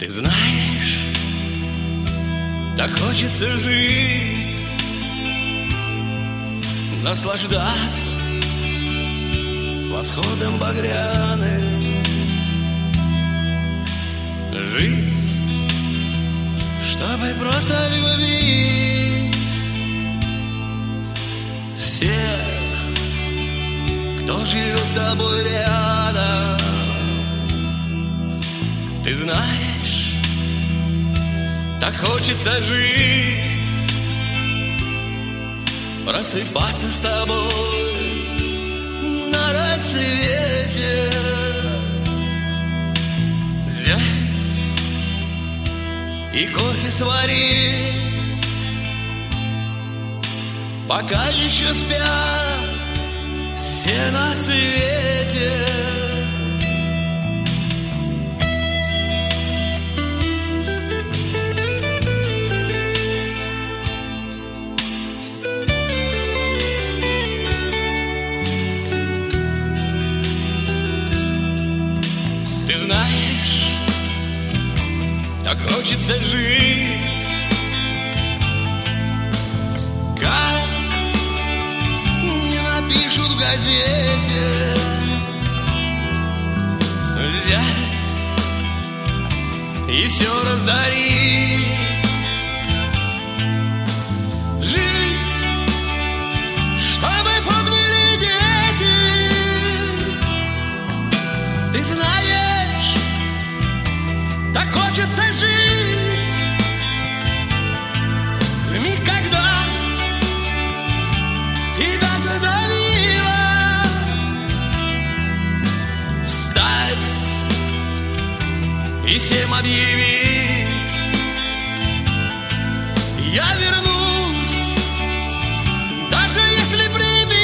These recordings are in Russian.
Ты знаешь, так хочется жить, наслаждаться восходом багряным, жить, чтобы просто любить всех, кто живет с тобой рядом. Ты знаешь, так хочется жить, просыпаться с тобой на рассвете, взять и кофе сварить, пока еще спят все на свете. Ты знаешь, так хочется жить, как не напишут в газете, взять и все раздарить, жить, чтобы помнили дети. Ты знаешь, так хочется жить в миг, когда тебя задавило, встать и всем объявить: я вернусь, даже если прибило.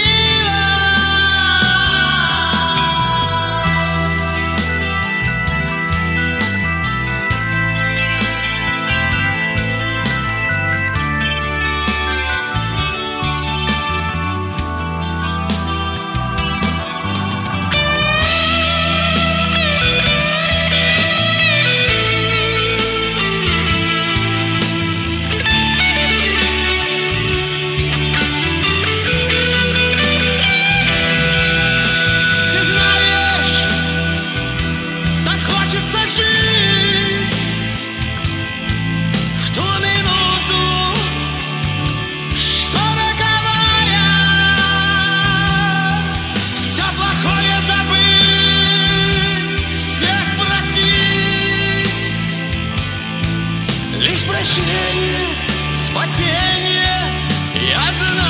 Лишь прощение, спасение, я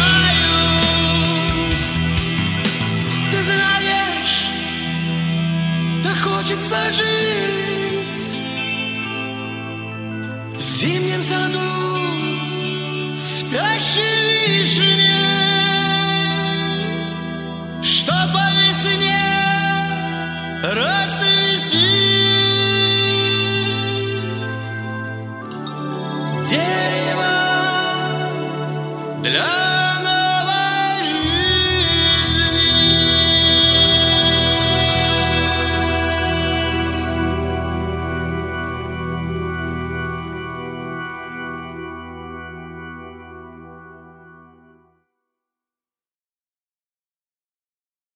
знаю. Ты знаешь, так хочется жить в зимнем саду спящей вишни.